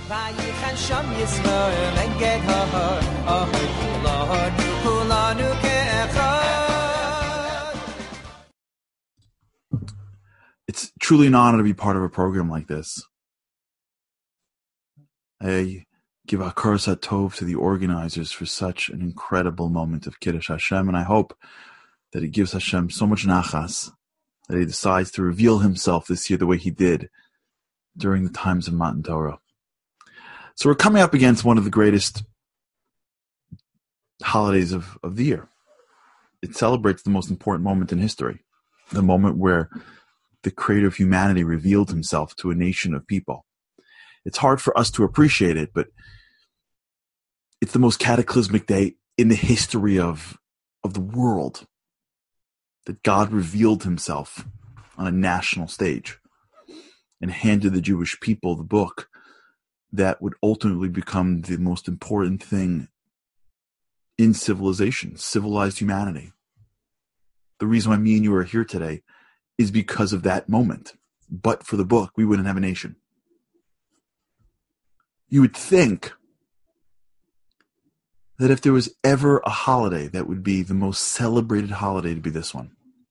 Vayichal Sham Yisrael Enged Ha'ar Ahoy Kulanu Ke'echad. It's truly an honor to be part of a program like this. I give Hakaras HaTov to the organizers for such an incredible moment of Kiddush Hashem, and I hope that it gives Hashem so much nachas that he decides to reveal himself this year the way he did during the times of Matan Torah. So we're coming up against one of the greatest holidays of the year. It celebrates the most important moment in history, the moment where the creator of humanity revealed himself to a nation of people. It's hard for us to appreciate it, but it's the most cataclysmic day in the history of the world, that God revealed himself on a national stage and handed the Jewish people the book that would ultimately become the most important thing in civilization, civilized humanity. The reason why me and you are here today is because of that moment. But for the book, we wouldn't have a nation. You would think that if there was ever a holiday that would be the most celebrated holiday, to be this one.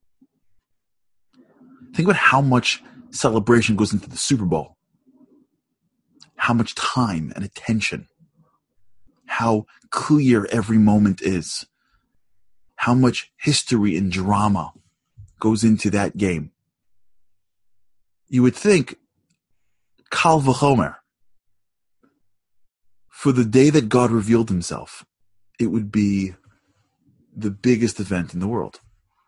Think about how much celebration goes into the Super Bowl. How much time and attention. How clear every moment is. How much history and drama goes into that game. You would think, Kal v'chomer, for the day that God revealed himself, it would be the biggest event in the world.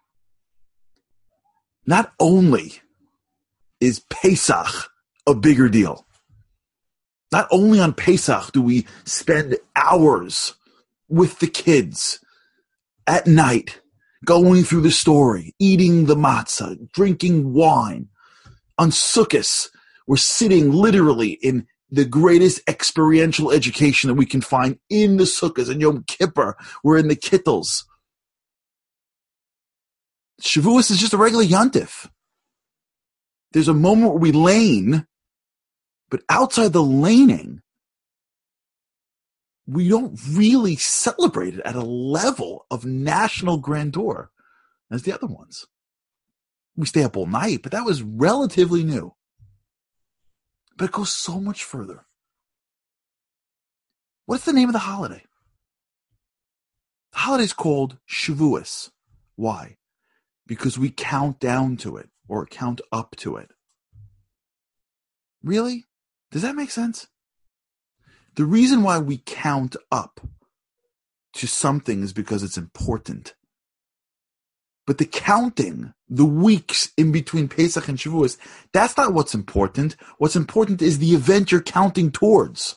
Not only is Pesach a bigger deal, not only on Pesach do we spend hours with the kids at night, going through the story, eating the matzah, drinking wine. On Sukkot, we're sitting literally in the greatest experiential education that we can find in the Sukkot. And Yom Kippur, we're in the Kittles. Shavuos is just a regular Yontif. There's a moment where we lane, but outside the laning, we don't really celebrate it at a level of national grandeur as the other ones. We stay up all night, but that was relatively new. But it goes so much further. What's the name of the holiday? The holiday is called Shavuos. Why? Because we count down to it or count up to it. Really? Does that make sense? The reason why we count up to something is because it's important. But the counting, the weeks in between Pesach and Shavuos, that's not what's important. What's important is the event you're counting towards.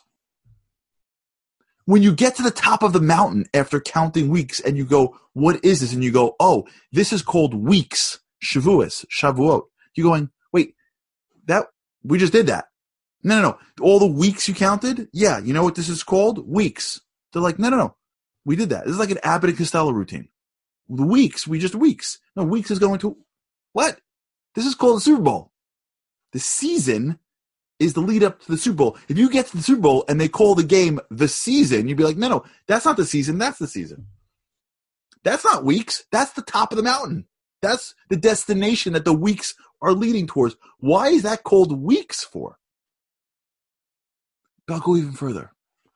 When you get to the top of the mountain after counting weeks and you go, what is this? And you go, oh, this is called weeks, Shavuos, Shavuot. You're going, wait, we just did that. No. All the weeks you counted? Yeah, you know what this is called? Weeks. They're like, no. We did that. This is like an Abbott and Costello routine. The weeks, weeks. No, weeks is going to, what? This is called the Super Bowl. The season is the lead up to the Super Bowl. If you get to the Super Bowl and they call the game the season, you'd be like, no, that's not the season, that's the season. That's not weeks. That's the top of the mountain. That's the destination that the weeks are leading towards. Why is that called weeks for? But I'll go even further.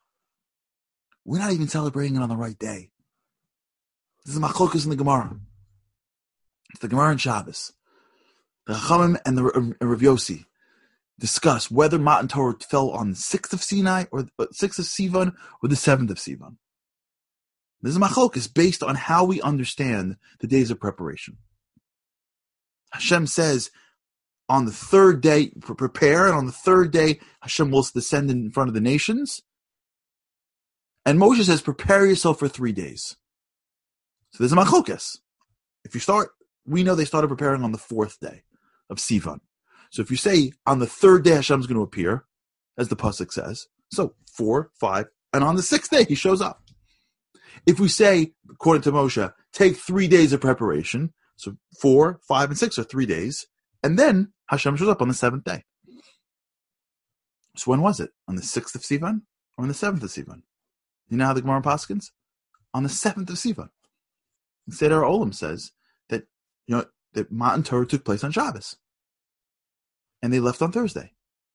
We're not even celebrating it on the right day. This is Machlokas in the Gemara. It's the Gemara in Shabbos. The Chachamim and the Rav Yossi discuss whether Matan Torah fell on the 6th of Sinai or 6th of Sivan or the 7th of Sivan. This is Machlokas based on how we understand the days of preparation. Hashem says, on the third day, prepare, and on the third day, Hashem will descend in front of the nations. And Moshe says, prepare yourself for 3 days. So there's a machlokas. If you start, we know they started preparing on the 4th day of Sivan. So if you say, on the 3rd day Hashem's going to appear, as the pasuk says, so 4, 5, and on the 6th day he shows up. If we say, according to Moshe, take 3 days of preparation, so 4, 5, and 6 are 3 days, and then Hashem shows up on the 7th day. So when was it? On the 6th of Sivan or on the 7th of Sivan? You know how the Gemara paskins? On the 7th of Sivan. The Seder Olam says that that Matan Torah took place on Shabbos, and they left on Thursday.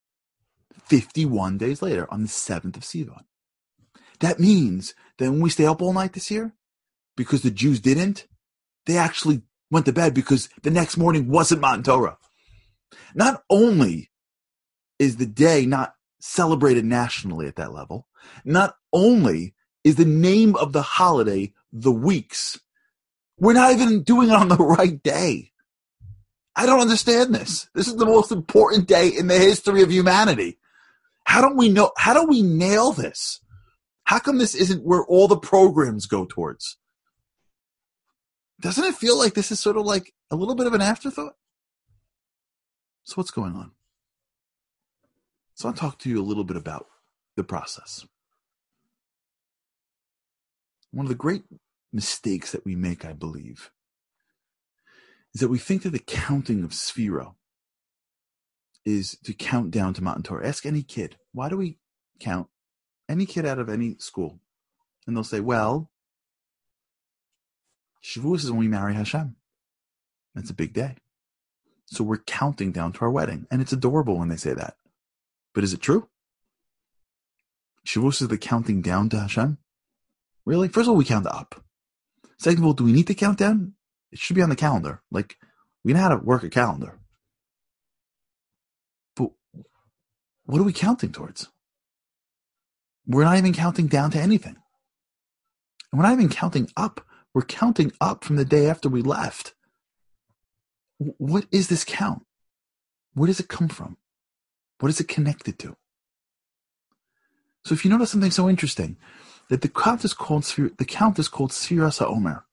51 days later, on the 7th of Sivan. That means that when we stay up all night this year, because the Jews didn't, they actually went to bed because the next morning wasn't Matan Torah. Not only is the day not celebrated nationally at that level, not only is the name of the holiday the weeks, we're not even doing it on the right day. I don't understand this. This is the most important day in the history of humanity. How do we nail this? How come this isn't where all the programs go towards? Doesn't it feel like this is sort of like a little bit of an afterthought? So what's going on? So I'll talk to you a little bit about the process. One of the great mistakes that we make, I believe, is that we think that the counting of Sphira is to count down to Matan Torah. Ask any kid, why do we count? Any kid out of any school. And they'll say, well, Shavuos is when we marry Hashem. That's a big day. So we're counting down to our wedding. And it's adorable when they say that. But is it true? Shavuos is the counting down to Hashem? Really? First of all, we count up. Second of all, do we need to count down? It should be on the calendar. Like, we know how to work a calendar. But what are we counting towards? We're not even counting down to anything. And we're not even counting up. We're counting up from the day after we left. What is this count? Where does it come from? What is it connected to? So if you notice something so interesting, that the count is called Sfiras HaOmer.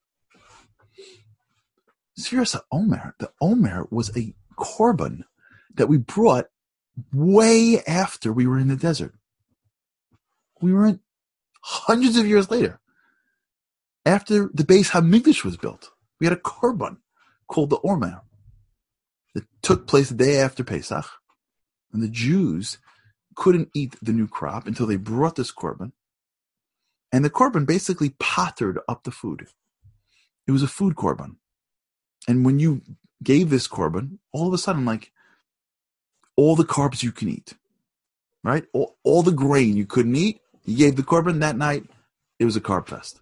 Sfiras HaOmer, the Omer was a korban that we brought way after we were in the desert. We were in hundreds of years later. After the Beis HaMikdash was built, we had a korban called the Omer that took place the day after Pesach, and the Jews couldn't eat the new crop until they brought this korban, and the korban basically pottered up the food. It was a food korban, and when you gave this korban, all of a sudden, like, all the carbs you can eat, right? All the grain you couldn't eat, you gave the korban that night. It was a carb fest.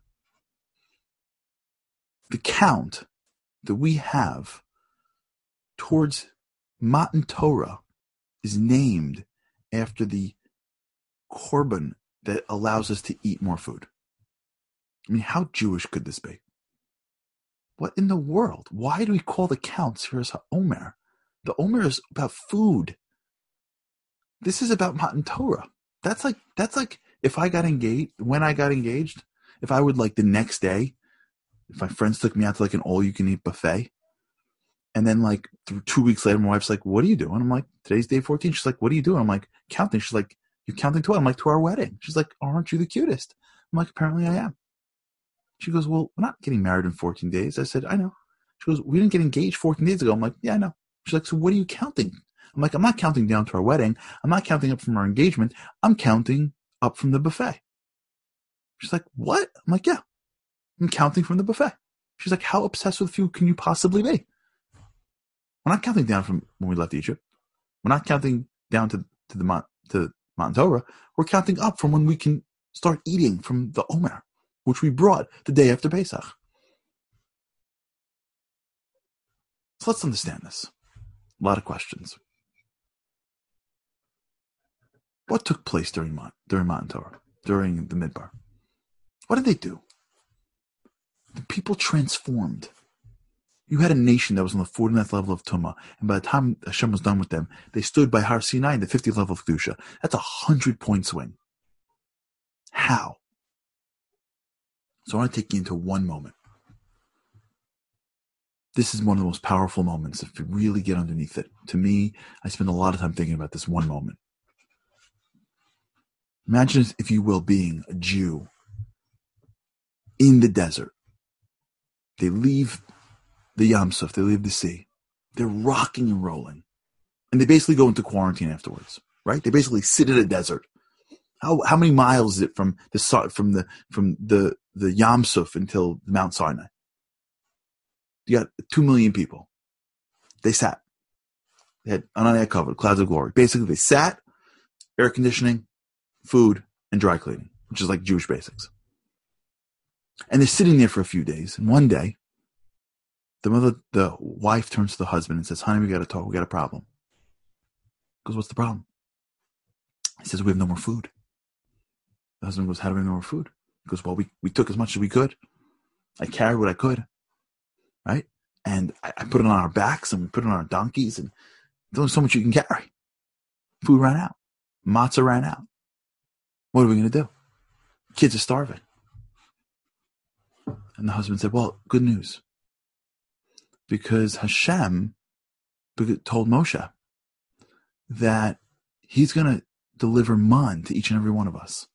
The count that we have towards Matan Torah is named after the korban that allows us to eat more food. I mean, how Jewish could this be? What in the world? Why do we call the count Sfiras HaOmer? The Omer is about food. This is about Matan Torah. That's like if I got engaged, when I got engaged, if I would, like, the next day, if my friends took me out to, like, an all-you-can-eat buffet, and then, like, 2 weeks later, my wife's like, what are you doing? I'm like, today's day 14. She's like, what are you doing? I'm like, counting. She's like, you're counting to what? I'm like, to our wedding. She's like, aren't you the cutest? I'm like, apparently I am. She goes, well, we're not getting married in 14 days. I said, I know. She goes, we didn't get engaged 14 days ago. I'm like, yeah, I know. She's like, so what are you counting? I'm like, I'm not counting down to our wedding. I'm not counting up from our engagement. I'm counting up from the buffet. She's like, what? I'm like, yeah, I'm counting from the buffet. She's like, how obsessed with food can you possibly be? We're not counting down from when we left Egypt. We're not counting down to Matan Torah. We're counting up from when we can start eating from the Omer, which we brought the day after Pesach. So let's understand this. A lot of questions. What took place during Matan Torah, during the Midbar? What did they do? The people transformed. You had a nation that was on the 49th level of Tumah, and by the time Hashem was done with them, they stood by Har Sinai in the 50th level of Kedusha. That's a 100-point swing. How? So I want to take you into one moment. This is one of the most powerful moments if you really get underneath it. To me, I spend a lot of time thinking about this one moment. Imagine, if you will, being a Jew in the desert. They leave the Yam Suf, they leave the sea. They're rocking and rolling. And they basically go into quarantine afterwards. right? They basically sit in a desert. How many miles is it from the Yam Suf until Mount Sinai? You got 2 million people. They sat. They had Ananiah covered, clouds of glory. Basically, they sat, air conditioning, food, and dry cleaning, which is like Jewish basics. And they're sitting there for a few days. And one day, the wife turns to the husband and says, honey, we got to talk. We got a problem. He goes, what's the problem? He says, we have no more food. The husband goes, how do we have no more food? He goes, well, we took as much as we could. I carried what I could, right? And I put it on our backs and we put it on our donkeys, and there's only so much you can carry. Food ran out. Matzah ran out. What are we going to do? Kids are starving. And the husband said, well, good news. Because Hashem told Moshe that he's going to deliver man to each and every one of us.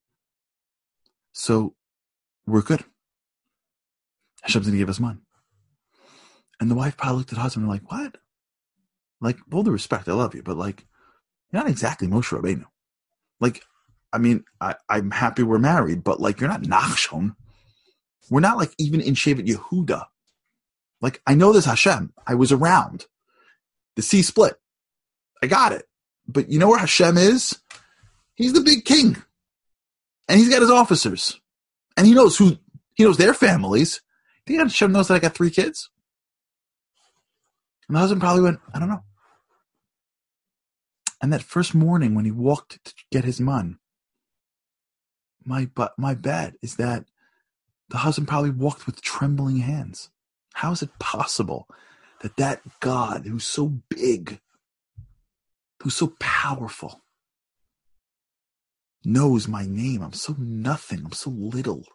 So we're good. Hashem's going to give us man. And the wife probably looked at the husband and like, what? Like, with all due respect, I love you, but like, you're not exactly Moshe Rabbeinu. Like, I mean, I'm happy we're married, but like, you're not Nachshon. We're not like even in Shevet Yehuda. Like, I know this Hashem. I was around. The sea split. I got it. But you know where Hashem is? He's the big king. And he's got his officers. And he knows their families. You think Hashem knows that I got 3 kids? And the husband probably went, I don't know. And that first morning when he walked to get his man, my bet is that the husband probably walked with trembling hands. How is it possible that God who's so big, who's so powerful, knows my name? I'm so nothing. I'm so little.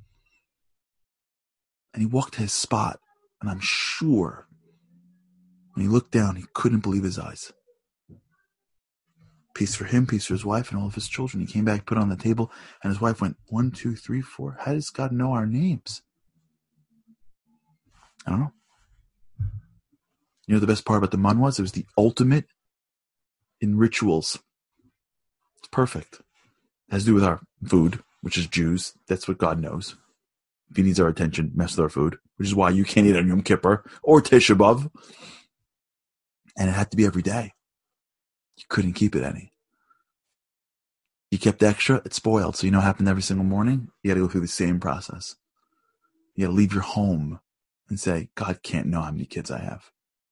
And he walked to his spot, and I'm sure when he looked down, he couldn't believe his eyes. Peace for him, peace for his wife, and all of his children. He came back, put it on the table, and his wife went, 1, 2, 3, 4. How does God know our names? I don't know. You know the best part about the man was? It was the ultimate in rituals. It's perfect. It has to do with our food, which is Jews. That's what God knows. If he needs our attention, mess with our food, which is why you can't eat on Yom Kippur or Tisha B'Av. And it had to be every day. You couldn't keep it any. You kept extra, it spoiled. So you know what happened every single morning? You got to go through the same process. You got to leave your home and say, God can't know how many kids I have.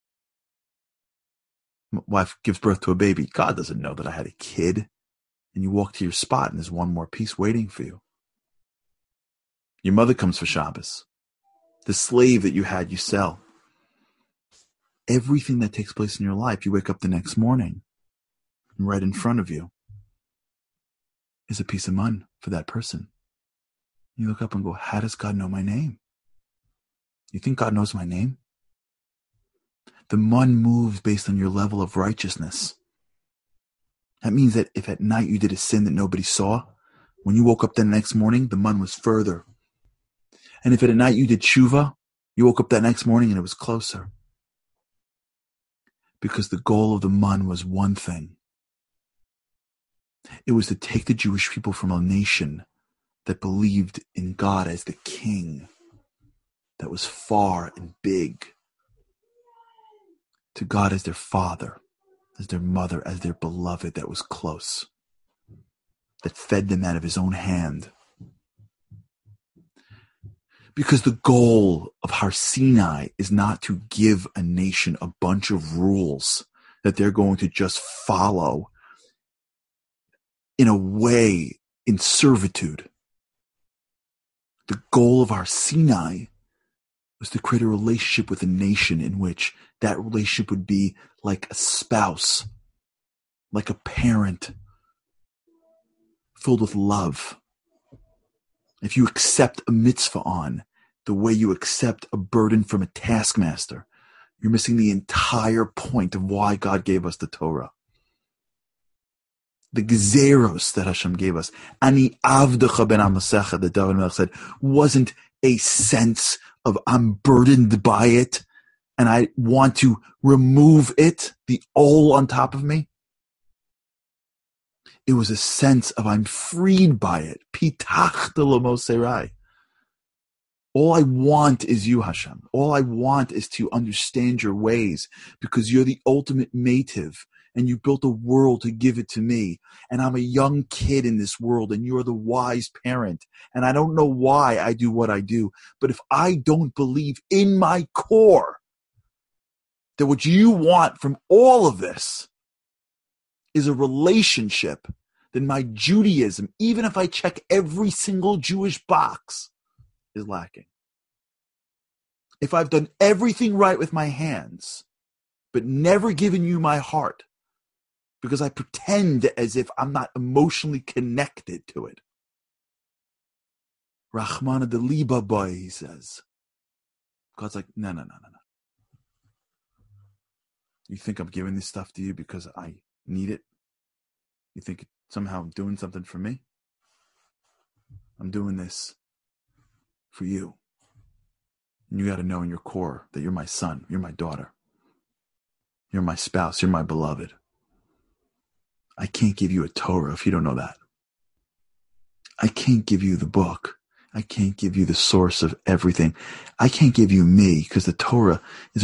My wife gives birth to a baby. God doesn't know that I had a kid. And you walk to your spot and there's one more piece waiting for you. Your mother comes for Shabbos. The slave that you had, you sell. Everything that takes place in your life, you wake up the next morning and right in front of you is a piece of mun for that person. You look up and go, how does God know my name? You think God knows my name? The mun moves based on your level of righteousness. That means that if at night you did a sin that nobody saw, when you woke up the next morning, the mun was further. And if at night you did tshuva, you woke up that next morning and it was closer. Because the goal of the mun was one thing. It was to take the Jewish people from a nation that believed in God as the king, that was far and big, to God as their father, as their mother, as their beloved that was close, that fed them out of his own hand. Because the goal of Har Sinai is not to give a nation a bunch of rules that they're going to just follow in a way in servitude. The goal of Har Sinai was to create a relationship with a nation in which that relationship would be like a spouse, like a parent, filled with love. If you accept a mitzvah on the way you accept a burden from a taskmaster, you're missing the entire point of why God gave us the Torah. The gezeros that Hashem gave us, Ani avdecha ben amasecha, that David Melech said, wasn't a sense of I'm burdened by it and I want to remove it, the all on top of me. It was a sense of I'm freed by it. Pitach de l'moserai. All I want is you, Hashem. All I want is to understand your ways because you're the ultimate native and you built a world to give it to me. And I'm a young kid in this world and you're the wise parent. And I don't know why I do what I do. But if I don't believe in my core that what you want from all of this is a relationship, then my Judaism, even if I check every single Jewish box, is lacking. If I've done everything right with my hands, but never given you my heart, because I pretend as if I'm not emotionally connected to it. Rahmana de liba boy, he says. God's like, no. You think I'm giving this stuff to you because I need it? You think somehow I'm doing something for me? I'm doing this for you. And you got to know in your core that you're my son, you're my daughter. You're my spouse, you're my beloved. I can't give you a Torah if you don't know that. I can't give you the book. I can't give you the source of everything. I can't give you me because the Torah is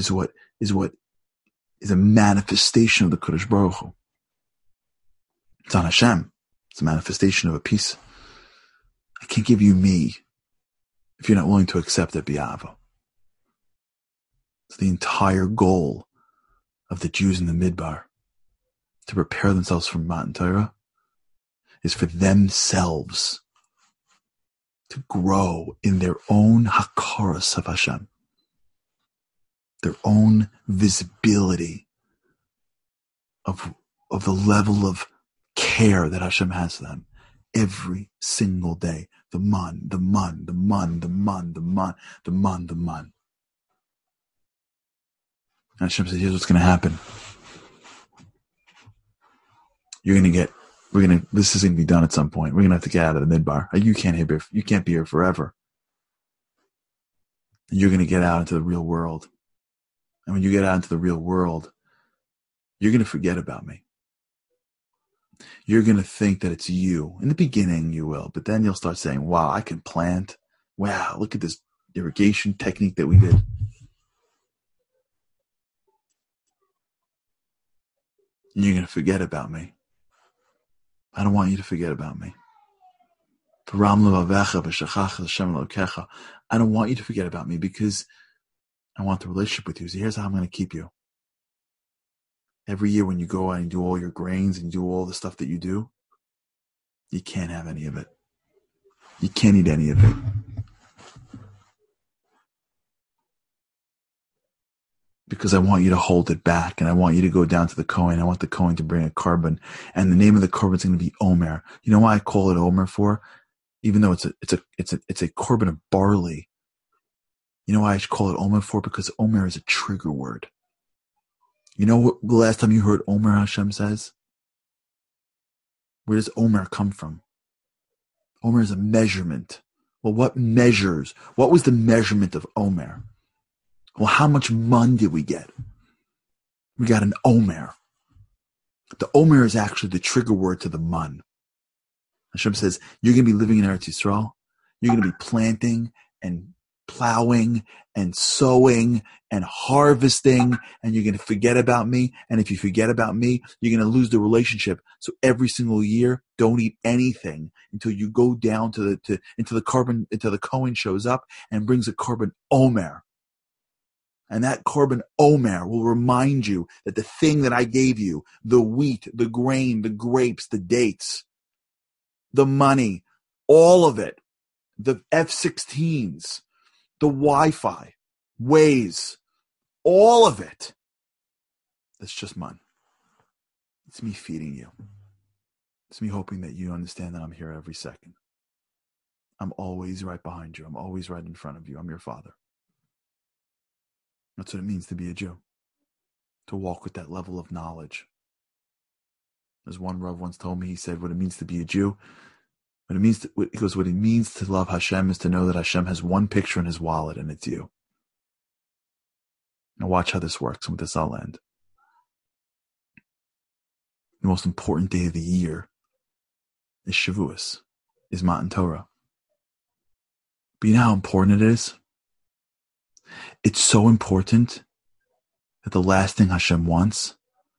a manifestation of the Kodesh Baruch Hu. It's on Hashem. It's a manifestation of a piece. I can't give you me if you're not willing to accept it b'ava. It's the entire goal of the Jews in the Midbar to prepare themselves for Matan Torah is for themselves to grow in their own hakaras of Hashem, their own visibility of the level of care that Hashem has for them every single day. The man. And Hashem says, here's what's going to happen. This is going to be done at some point. We're going to have to get out of the midbar. You can't be here forever. And you're going to get out into the real world. And when you get out into the real world, you're going to forget about me. You're going to think that it's you. In the beginning, you will. But then you'll start saying, wow, I can plant. Wow, look at this irrigation technique that we did. And you're going to forget about me. I don't want you to forget about me. I don't want you to forget about me because I want the relationship with you. So here's how I'm going to keep you. Every year when you go out and do all your grains and do all the stuff that you do, you can't have any of it. You can't eat any of it. Because I want you to hold it back, and I want you to go down to the Kohen. I want the Kohen to bring a korban, and the name of the korban is going to be Omer. You know why I call it Omer for? Even though it's a korban of barley. You know why I call it Omer for? Because Omer is a trigger word. You know what the last time you heard Omer, Hashem says? Where does Omer come from? Omer is a measurement. Well, what measures? What was the measurement of Omer? Well, how much mun did we get? We got an Omer. The Omer is actually the trigger word to the mun. Hashem says, you're going to be living in Eretz Yisrael. You're going to be planting and plowing and sowing and harvesting, and you're going to forget about me. And if you forget about me, you're going to lose the relationship. So every single year, don't eat anything until you go down until the Kohen shows up and brings a korban Omer. And that korban Omer will remind you that the thing that I gave you, the wheat, the grain, the grapes, the dates, the money, all of it, the F-16s, the Wi-Fi, Waze, all of it, that's just mun. It's me feeding you. It's me hoping that you understand that I'm here every second. I'm always right behind you. I'm always right in front of you. I'm your father. That's what it means to be a Jew, to walk with that level of knowledge. As one Rav once told me, he said, what it means to be a Jew, what it means to love Hashem is to know that Hashem has one picture in his wallet, and it's you. Now watch how this works, and with this I'll end. The most important day of the year is Shavuos, is Matan Torah. But you know how important it is? It's so important that the last thing Hashem wants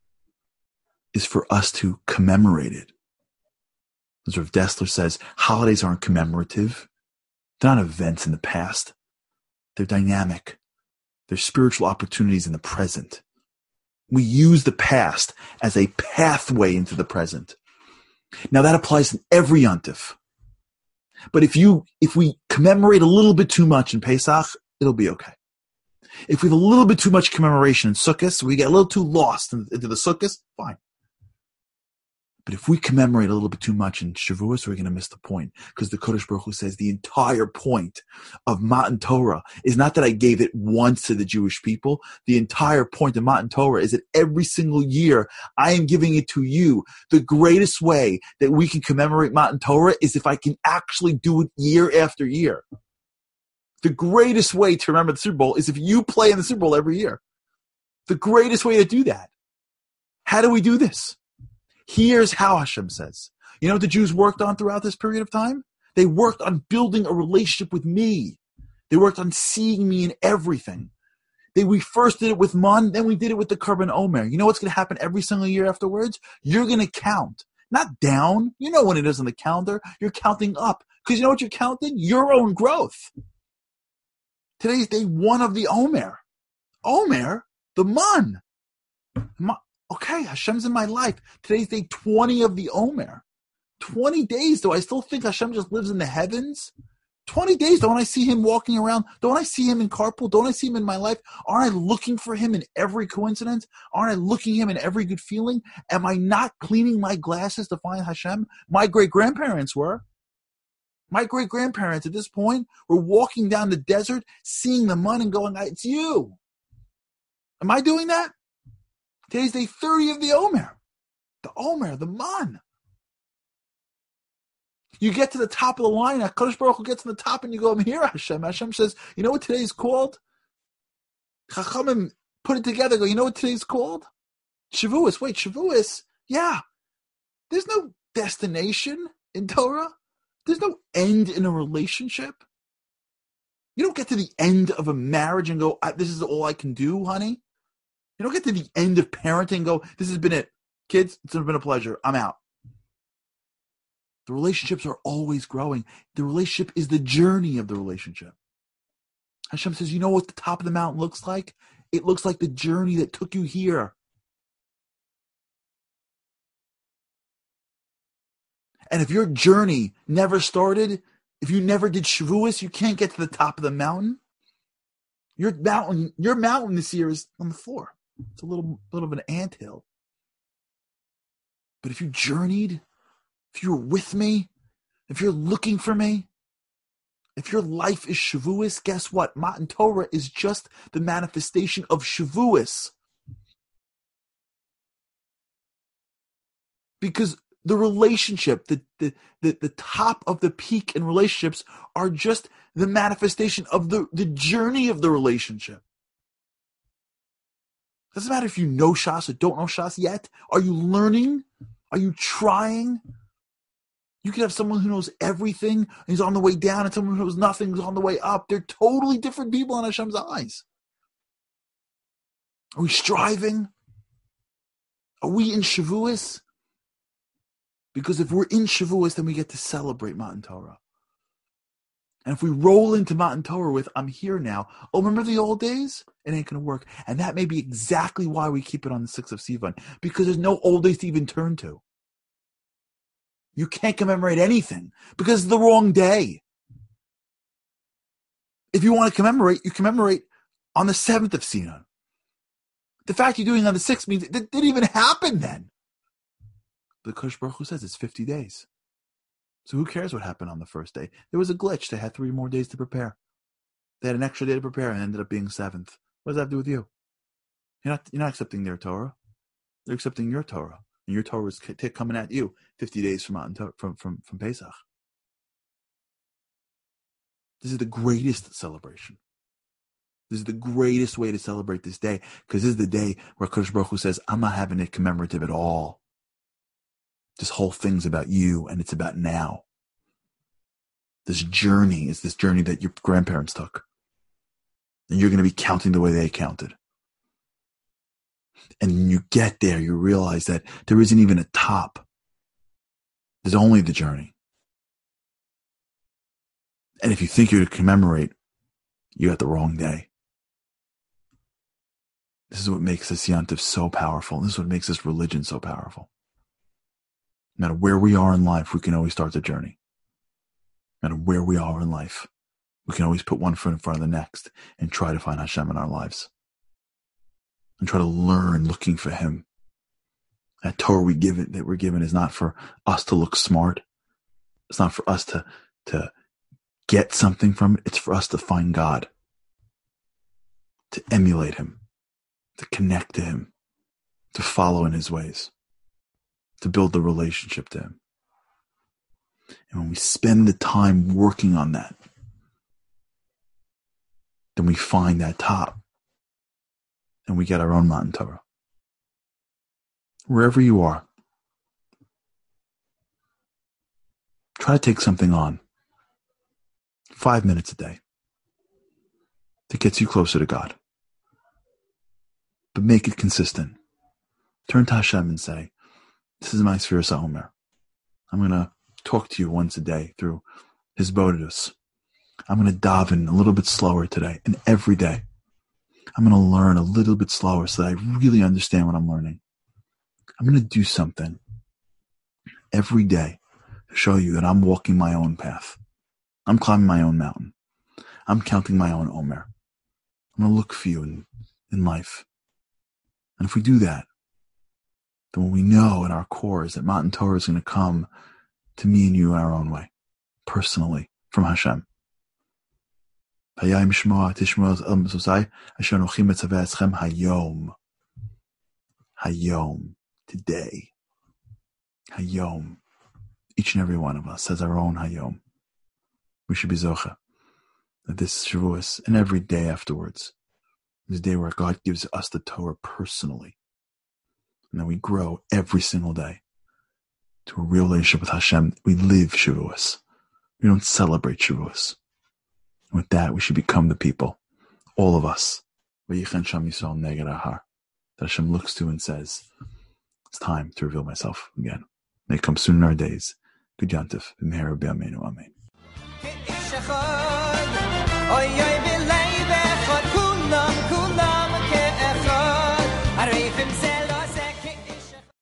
is for us to commemorate it. As Rav Dessler says, holidays aren't commemorative. They're not events in the past. They're dynamic. They're spiritual opportunities in the present. We use the past as a pathway into the present. Now that applies in every yontif. But if we commemorate a little bit too much in Pesach, it'll be okay. If we have a little bit too much commemoration in Sukkot, we get a little too lost into the Sukkot, fine. But if we commemorate a little bit too much in Shavuos, we're going to miss the point. Because the Kodesh Baruch Hu says the entire point of Matan Torah is not that I gave it once to the Jewish people. The entire point of Matan Torah is that every single year I am giving it to you. The greatest way that we can commemorate Matan Torah is if I can actually do it year after year. The greatest way to remember the Super Bowl is if you play in the Super Bowl every year. The greatest way to do that. How do we do this? Here's how Hashem says. You know what the Jews worked on throughout this period of time? They worked on building a relationship with me. They worked on seeing me in everything. We first did it with Man, then we did it with the Karban Omer. You know what's going to happen every single year afterwards? You're going to count. Not down. You know when it is on the calendar. You're counting up. Because you know what you're counting? Your own growth. Today's day 1 of the Omer. Omer, the Man. Okay, Hashem's in my life. Today's day 20 of the Omer. 20 days, do I still think Hashem just lives in the heavens? 20 days, don't I see him walking around? Don't I see him in carpool? Don't I see him in my life? Aren't I looking for him in every coincidence? Aren't I looking him in every good feeling? Am I not cleaning my glasses to find Hashem? My great-grandparents were. My great-grandparents at this point were walking down the desert, seeing the Man and going, it's you. Am I doing that? Today's day 30 of the Omer. The Omer, the Man. You get to the top of the line, HaKadosh Baruch Hu gets to the top and you go, I'm here, Hashem. Hashem says, you know what today's called? Chachamim put it together, go, you know what today's called? Shavuos. Wait, Shavuos? Yeah. There's no destination in Torah. There's no end in a relationship. You don't get to the end of a marriage and go, this is all I can do, honey. You don't get to the end of parenting and go, this has been it. Kids, it's been a pleasure. I'm out. The relationships are always growing. The relationship is the journey of the relationship. Hashem says, you know what the top of the mountain looks like? It looks like the journey that took you here. And if your journey never started, if you never did Shavuos, you can't get to the top of the mountain. Your mountain this year is on the floor. It's a little of an anthill. But if you journeyed, if you were with me, if you're looking for me, if your life is Shavuos, guess what? Matan Torah is just the manifestation of Shavuos. Because the relationship, the top of the peak in relationships are just the manifestation of the journey of the relationship. Doesn't matter if you know Shas or don't know Shas yet. Are you learning? Are you trying? You could have someone who knows everything and he's on the way down, and someone who knows nothing is on the way up. They're totally different people in Hashem's eyes. Are we striving? Are we in Shavuos? Because if we're in Shavuos, then we get to celebrate Matan Torah. And if we roll into Matan Torah with, I'm here now. Oh, remember the old days? It ain't going to work. And that may be exactly why we keep it on the 6th of Sivan. Because there's no old days to even turn to. You can't commemorate anything because it's the wrong day. If you want to commemorate, you commemorate on the 7th of Sivan. The fact you're doing it on the 6th means it didn't even happen then. The Kodesh Baruch Hu says it's 50 days. So who cares what happened on the first day? There was a glitch. They had 3 more days to prepare. They had an extra day to prepare and ended up being 7th. What does that have to do with you? You're not accepting their Torah. They're accepting your Torah. And your Torah is coming at you 50 days from Pesach. This is the greatest celebration. This is the greatest way to celebrate this day, because this is the day where Kodesh Baruch Hu says, I'm not having it commemorative at all. This whole thing's about you, and it's about now. This journey is this journey that your grandparents took. And you're going to be counting the way they counted. And when you get there, you realize that there isn't even a top. There's only the journey. And if you think you're to commemorate, you got the wrong day. This is what makes this Yontif so powerful. This is what makes this religion so powerful. No matter where we are in life, we can always start the journey. No matter where we are in life, we can always put one foot in front of the next and try to find Hashem in our lives. And try to learn looking for Him. That Torah that we're given is not for us to look smart. It's not for us to get something from it. It's for us to find God. To emulate Him. To connect to Him. To follow in His ways. To build the relationship to Him. And when we spend the time working on that, then we find that top. And we get our own Matan Torah. Wherever you are, try to take something on. 5 minutes a day. That gets you closer to God. But make it consistent. Turn to Hashem and say, this is my Sfiras HaOmer. I'm going to talk to you once a day through His Bodhisattva. I'm going to daven a little bit slower today and every day. I'm going to learn a little bit slower so that I really understand what I'm learning. I'm going to do something every day to show you that I'm walking my own path. I'm climbing my own mountain. I'm counting my own Omer. I'm going to look for you in life. And if we do that, then what we know in our core is that Matan Torah is going to come to me and you in our own way, personally, from Hashem. Hayom. Today. Hayom. Each and every one of us has our own Hayom. We should be zocha that this Shavuos and every day afterwards is a day where God gives us the Torah personally. And then we grow every single day to a real relationship with Hashem. We live Shavuos. We don't celebrate Shavuos. And with that, we should become the people, all of us, that Hashem looks to and says, it's time to reveal myself again. May it come soon in our days. Good Yontif. B'meher b'yameinu. Amen.